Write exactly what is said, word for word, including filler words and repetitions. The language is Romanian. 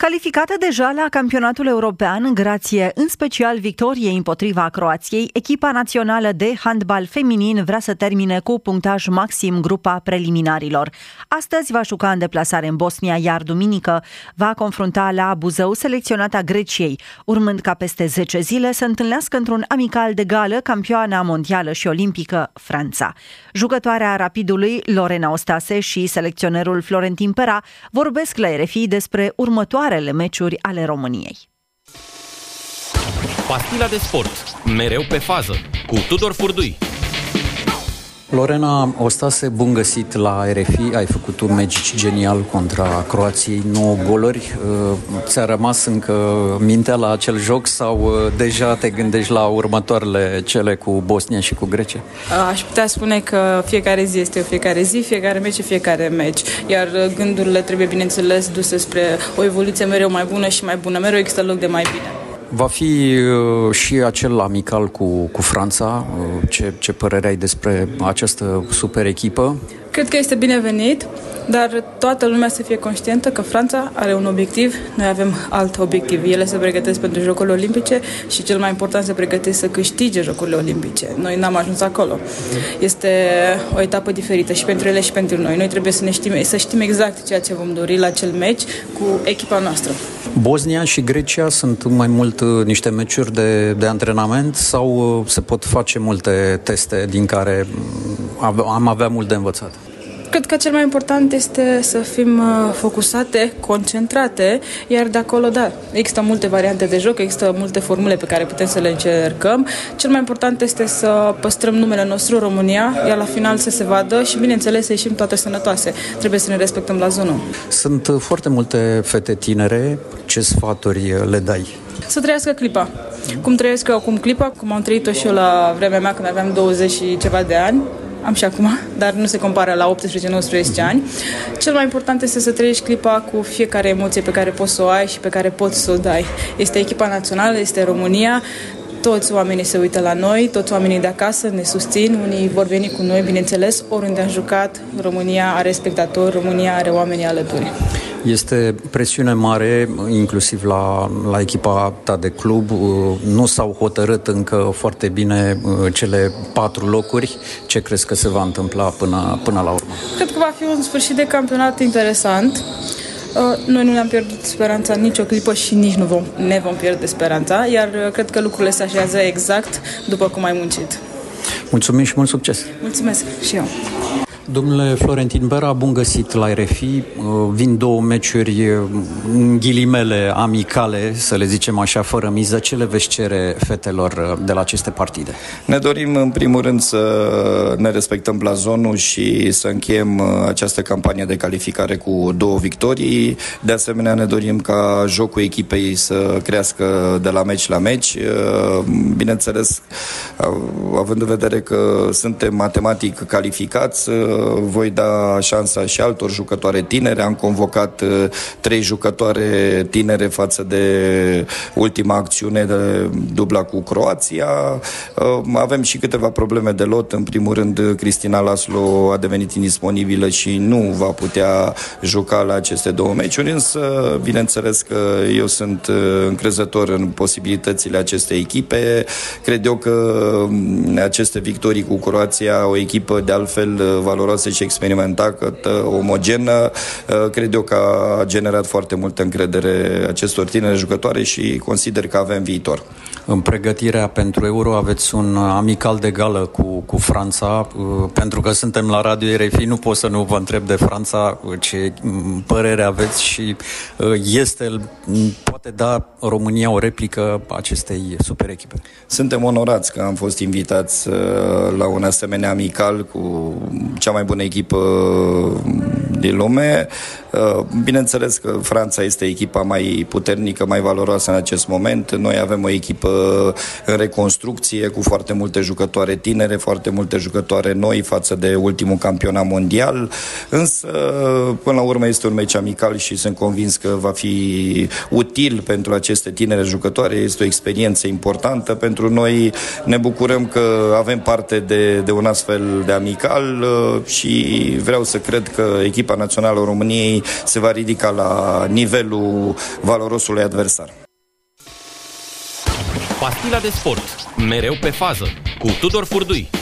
Calificată deja la campionatul european, grație în special victoriei împotriva Croației, echipa națională de handbal feminin vrea să termine cu punctaj maxim grupa preliminarilor. Astăzi va juca în deplasare în Bosnia, iar duminică va confrunta la Buzău selecționata Greciei, urmând ca peste zece zile să întâlnească într-un amical de gală campioana mondială și olimpică Franța. Jucătoarea Rapidului Lorena Ostase și selecționerul Florentin Pera vorbesc la R F I despre următoarele meciuri ale României. Pastila de sport, mereu pe fază, cu Tudor Furdui. Lorena Ostase, bun găsit la R F I. Ai făcut un meci genial contra Croației, nouă goluri. Ți-a rămas încă mintea la acel joc sau deja te gândești la următoarele, cele cu Bosnia și cu Grecia? Aș putea spune că fiecare zi este o fiecare zi, fiecare meci e fiecare meci, iar gândurile trebuie, bineînțeles, duse spre o evoluție mereu mai bună și mai bună. Mereu există loc de mai bine. Va fi uh, și acel amical cu, cu Franța. Uh, ce, ce părere ai despre această super echipă? Cred că este binevenit, dar toată lumea să fie conștientă că Franța are un obiectiv, noi avem alt obiectiv. Ele se pregătesc pentru Jocurile Olimpice și cel mai important se pregătesc să câștige Jocurile Olimpice. Noi n-am ajuns acolo. Este o etapă diferită și pentru ele și pentru noi. Noi trebuie să ne știm, să știm exact ceea ce vom dori la acel meci cu echipa noastră. Bosnia și Grecia sunt mai mult niște meciuri de, de antrenament sau se pot face multe teste din care am avea mult de învățat? Cred că cel mai important este să fim focusate, concentrate, iar de acolo, da, există multe variante de joc, există multe formule pe care putem să le încercăm. Cel mai important este să păstrăm numele nostru, România, iar la final să se vadă și, bineînțeles, să ieșim toate sănătoase. Trebuie să ne respectăm la zonă. Sunt foarte multe fete tinere. Ce sfaturi le dai? Să trăiască clipa. Cum trăiesc eu acum clipa, cum am trăit-o și eu la vremea mea când aveam douăzeci și ceva de ani. Am și acum, dar nu se compară la optsprezece nouăsprezece ani. Cel mai important este să trăiești clipa cu fiecare emoție pe care poți să o ai și pe care poți să o dai. Este echipa națională, este România, toți oamenii se uită la noi, toți oamenii de acasă ne susțin, unii vor veni cu noi, bineînțeles, oriunde am jucat, România are spectatori, România are oamenii alături. Este presiune mare, inclusiv la, la echipa ta de club. Nu s-au hotărât încă foarte bine cele patru locuri. Ce crezi că se va întâmpla până, până la urmă? Cred că va fi un sfârșit de campionat interesant. Noi nu ne-am pierdut speranța nicio clipă și nici nu vom, ne vom pierde speranța, iar cred că lucrurile se așează exact după cum ai muncit. Mulțumim și mult succes! Mulțumesc și eu! Domnule Florentin Pera, bun găsit la R F I. Vin două meciuri, în ghilimele, amicale, să le zicem așa, fără miză. Ce le veți cere fetelor de la aceste partide? Ne dorim, în primul rând, să ne respectăm blazonul și să încheiem această campanie de calificare cu două victorii. De asemenea, ne dorim ca jocul echipei să crească de la meci la meci. Bineînțeles, având în vedere că suntem matematic calificați, voi da șansa și altor jucătoare tinere. Am convocat trei jucătoare tinere față de ultima acțiune de dubla cu Croația. Avem și câteva probleme de lot. În primul rând, Cristina Laslo a devenit indisponibilă și nu va putea juca la aceste două meciuri, însă bineînțeles că eu sunt încrezător în posibilitățile acestei echipe. Cred eu că aceste victorii cu Croația, o echipă de altfel valoroasă și experimentată, omogenă, cred eu că a generat foarte multă încredere acestor tineri jucătoare și consider că avem viitor. În pregătirea pentru Euro aveți un amical de gală cu, cu Franța. Pentru că suntem la Radio R F I, nu pot să nu vă întreb de Franța ce părere aveți și este, poate da România o replică acestei super echipe. Suntem onorați că am fost invitați la un asemenea amical cu cea mai bună echipă din lume. Bineînțeles că Franța este echipa mai puternică, mai valoroasă în acest moment. Noi avem o echipă în reconstrucție cu foarte multe jucătoare tinere, foarte multe jucătoare noi față de ultimul campionat mondial. Însă, până la urmă, este un meci amical și sunt convins că va fi util pentru aceste tinere jucătoare. Este o experiență importantă pentru noi. Ne bucurăm că avem parte de, de un astfel de amical și vreau să cred că echipa națională a României românii se va ridica la nivelul valorosului adversar. Pastila de sport, mereu pe fază, cu Tudor Furdui.